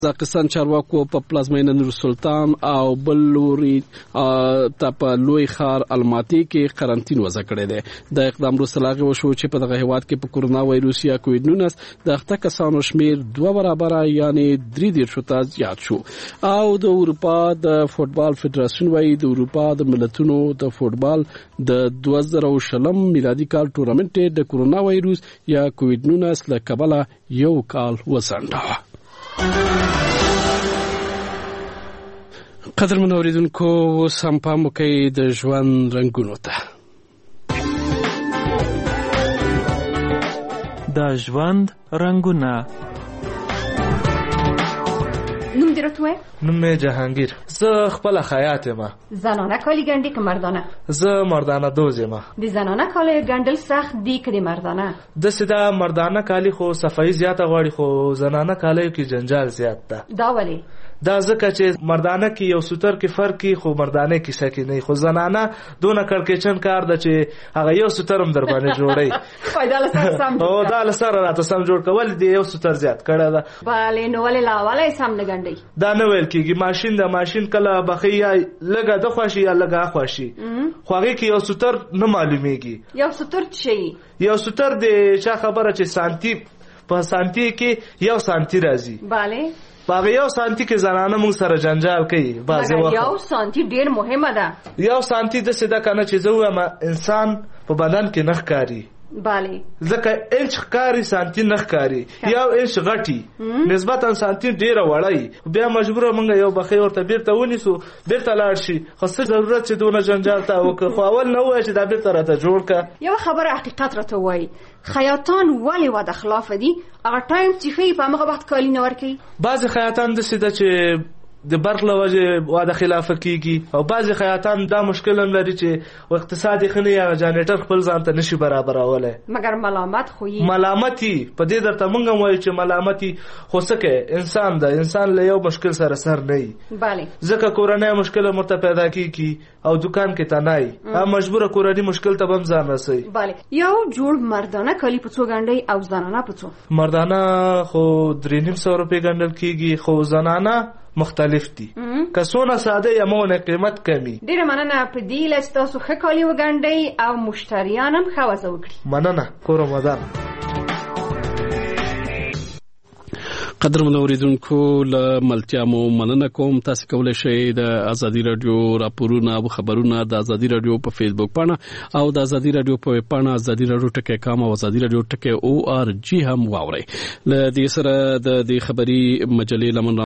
قزاقستان چارواکو په پلازمینه نور سلطان او بل لوري ته په لوی ښار الماتي کې قرنطین وضع کړی دی. د اقدام وروسته لا هغې وشو چې په دغه هیواد کې په کورونا وایروس یا کوویډ 19 د اخته کسانو شمیر 2 برابره یعنې 33 ته زیات شو. او د اروپا د فوټبال فدراسیون وايي د اروپا د ملتونو د فوټبال د 2020 میلادي کال ټورنمنت د کورونا وایروس یا کوویډ 19 له کبله یو کال وځنډاوه. قدرمن اوریدونکو اوس هم پام وکړئ د ژوند رنګونو ته. د ژوند رنګونه. نوم دې راته وایه؟ نوم مې جهانگیر. زه خپله خیاط یم. زنانه کالي ګنډي که مردانه؟ زه مردانه دوز یم. د زنانه کالي ګنډل سخت دي که د مردانه؟ داسې ده مردانه کالي خو صفایي زیاته غواړي خو زنانه کالیو کې جنجال زیات ده. دا ولې؟ دا ځکه چې مردانه کې یو سوتر کې فرق کی خو مردانه کې سکی نه خو زنانه دونه کړکېچن کار ده چې هغه یو سوتر هم در باندې جوړي. فایده له سره سم او دا له سره راته سم جوړ کول دی یو سوتر زیات کړه ده. بلې نو ولې لا ولې سم نه ګنډي؟ دا نه ویل کېږي ماشین د ماشین کله بخي یا لګه د خواشي یا لګه خواشي خو هغه کې یو سوتر نه معلومیږي. یو سوتر څه یو سوتر د چا خبره چې سانتی په سانتی کې یو سانتی راځي. bale باغ یو سانتی کې زنانه موږ سره جنجال کوي بعضی وخت. یو سانتی ډیر مهمه ده. یو سانتی د سده کنه چې زه وایم انسان په بدن کې نخ کاری. bale ځکه انچ کاری سانتی نخ کاری یو انچ غټي نسبتا سانتی ډیره وړای بیا مجبور موږ یو بخي ورته بیرته ونیسو بیرته لاړ شي خو څه ضرورت چې دونه جنجال تا وکړو خو اول نه وای چې دا بیرته راته جوړ کا. یو خبره حقیقت راته وای خیاطان ولی وعده خلاف دي هغه ټایم چې خې په هغه وخت کالی نه ورکي. بعض خیاطان د سده چې د برق له وجه واده خلاف کیږي او بعض خیاطان دا مشکل هم لري چې اقتصادي خني یا جنریټر خپل ځان ته نشي برابروله مګر ملامت خو یې ملامتي په دې درته مونږ وایو چې ملامتي خو سکه انسان د انسان له یو مشکل سره سر نه وي. bale ځکه کورنۍ مشکل مرته پیدا کیږي او دکان کې تنای هم مجبوره کورنۍ مشکل ته بم ځان رسي. bale یو جوړ مردانه کلی په څو ګنډي او زنانه په څو؟ مردانه خو 300 روپے ګنډل کیږي خو زنانه مختلف دي. که څونه ساده یا مونه قیمت کمی. ډیره مننه په دې لاسته تاسو ښه کالي وګنډئ او مشتریان هم ښه وضع وکړي. مننه کور رمضان. قدرمن اوریدونکو له ملتیا مو مننه کوم. تاسو کولی شئ د ازادي رادیو راپورونه او خبرونه د ازادي رادیو په فیسبوک پاڼه او د ازادي رادیو په ویب پاڼه ازادي رادیو ټکی.com او ازادي رادیو ټکی .org هم واورئ. له دې سره د خبري مجلې لمن